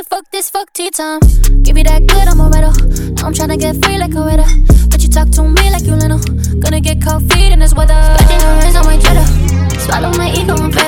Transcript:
fuck this, fuck tea time. Give you that good, I'm a riddle. Now I'm tryna get free like a widow. But you talk to me like you little. Gonna get cold feet in this weather. Scratching your hands on my cheddar. Swallow my ego, I'm